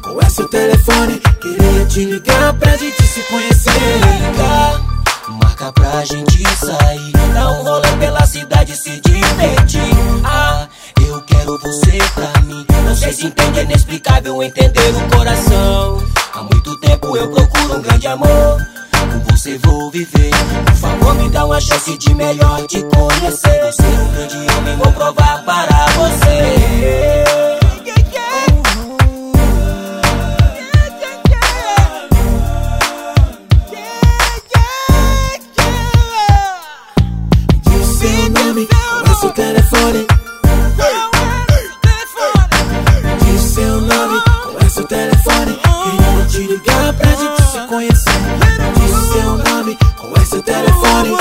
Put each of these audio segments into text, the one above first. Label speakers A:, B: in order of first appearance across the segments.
A: qual é seu telefone? Queria te ligar pra gente se conhecer.
B: Liga, marca pra gente sair, dá um rolê pela cidade e se divertir. Ah, eu quero você pra mim. Não sei se entende, é inexplicável entender o coração. Há muito tempo eu procuro um grande amor, com você vou viver. Por favor, me dá uma chance de melhor te conhecer. Você é um grande homem, vou provar para você.
A: Diz seu nome, qual é seu telefone? Diz seu nome, qual é seu telefone? Queria te ligar pra gente se conhecer. Diz seu nome, qual é seu telefone?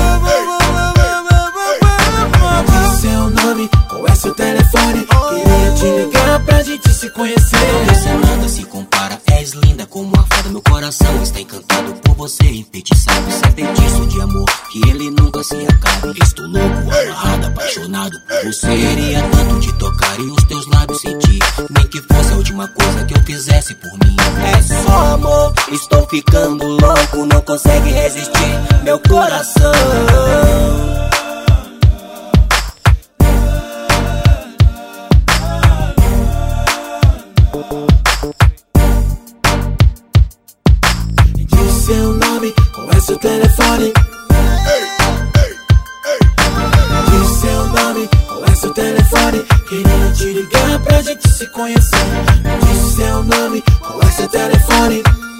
A: Diz seu nome, qual é seu telefone? Queria te ligar pra gente se conhecer.
B: Você nada se compara, és linda como a fada. Meu coração está encantado por você, enfeitiçado. Você é feitiço de amor, que ele nunca se acabe. Estou louco, amarrado, apaixonado por você. Queria tanto te tocar e os teus lábios sentir, nem que fosse a última coisa que eu fizesse por mim. É só amor, estou ficando louco, não consegue resistir meu coração.
A: Diz seu nome, qual é seu telefone? Diz seu nome, qual é seu telefone? Queria te ligar pra gente se conhecer. Diz seu nome, qual é seu telefone?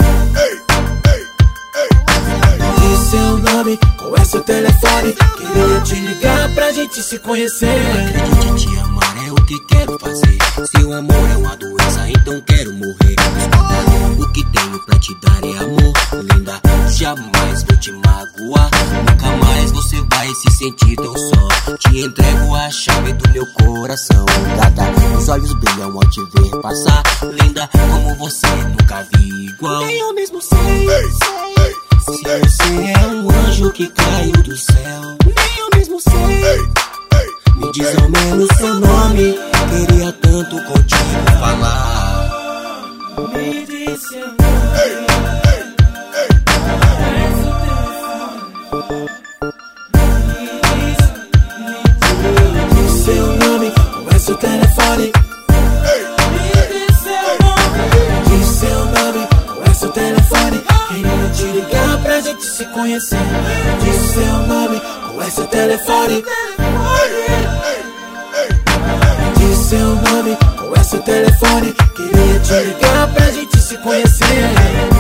A: Diz seu nome, qual é seu telefone? Queria te ligar pra gente se conhecer.
B: Acredite, te amar é o que quero fazer. Seu amor é uma doença, então quero morrer. Escuta, o que tenho pra te dar é amor, linda. Jamais vou te magoar, nunca mais você vai se sentir tão só. Te entrego a chave do meu coração, gata. Os olhos brilham ao te ver passar, linda, como você nunca vi igual. Nem eu mesmo sei, se você é um anjo que caiu do céu. Nem eu mesmo sei. Me diz ao menos seu nome, queria tanto contigo falar.
A: Me diz seu nome. Diz seu nome, qual é seu telefone? Diz seu nome, qual é seu telefone? Queria te ligar pra gente se conhecer. Diz seu nome, qual é seu telefone? Diz seu nome, qual é seu telefone? Queria te ligar pra gente se conhecer.